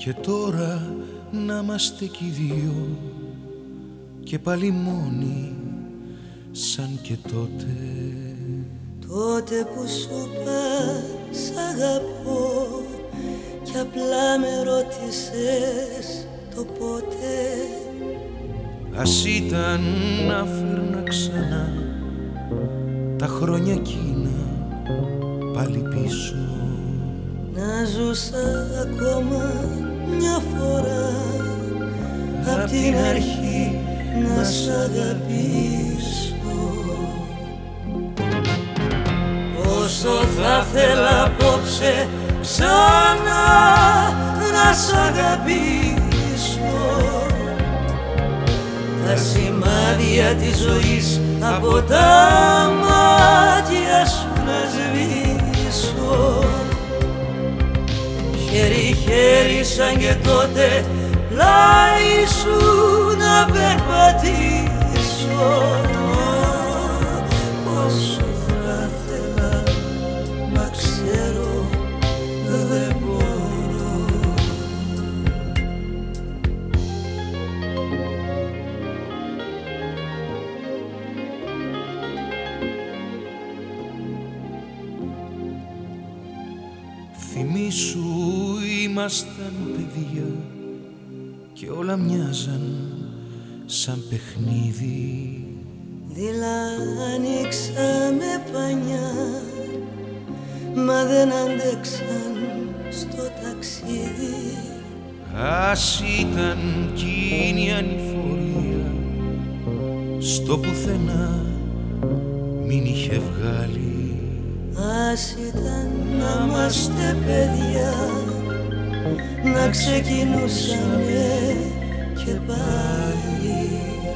Και τώρα να είμαστε κι οι δύο και πάλι μόνοι σαν και τότε. Τότε που σου είπα σ' αγαπώ κι απλά με ρώτησες το πότε. Ας ήταν να φέρνα ξανά τα χρόνια εκείνα πάλι πίσω. Να ζούσα ακόμα μια φορά απ' την αρχή να σ' αγαπήσω. Όσο θα θέλα απόψε ξανά να σ' αγαπήσω. Τα σημάδια της ζωής από τα μάτια σου να σβήσω. Χέρι-χέρι σαν και τότε πλάι σου να περπατήσω. Πόσο θα θέλα να ξέρω δεν μπορώ. Θυμήσου ήμασταν παιδιά και όλα μοιάζαν σαν παιχνίδι. Δειλά ανοίξαμε πανιά μα δεν αντέξαν στο ταξίδι. Ας ήταν κι η ανηφορία στο πουθενά μην είχε βγάλει. Ας ήταν να είμαστε παιδιά να ξεκινούσαμε και πάλι.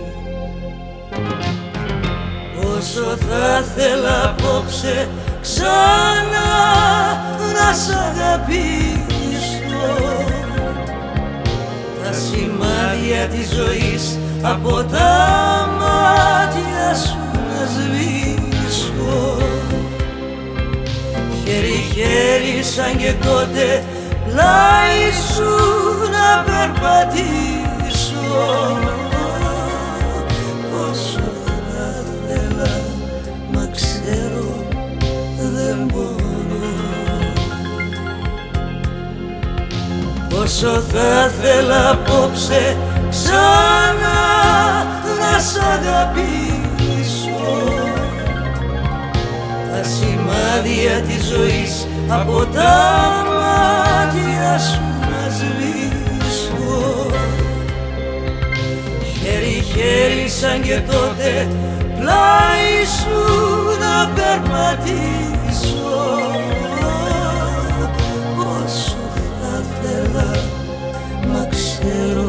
Όσο θα θέλα απόψε ξανά να σ' αγαπήσω. Τα σημάδια της ζωής από τα μάτια σου να σβήσω. Χέρι-χέρι σαν και τότε πλάι σου να περπατήσω. Πόσο θα θέλα μα ξέρω δεν μπορώ. Πόσο θα θέλα απόψε ξανά να σ' αγαπήσω. Τα σημάδια της ζωής από τα μάτια σου να σβήσω. Χέρι-χέρι σαν και τότε πλάι σου να περπατήσω. Πόσο θα θέλα μα ξέρω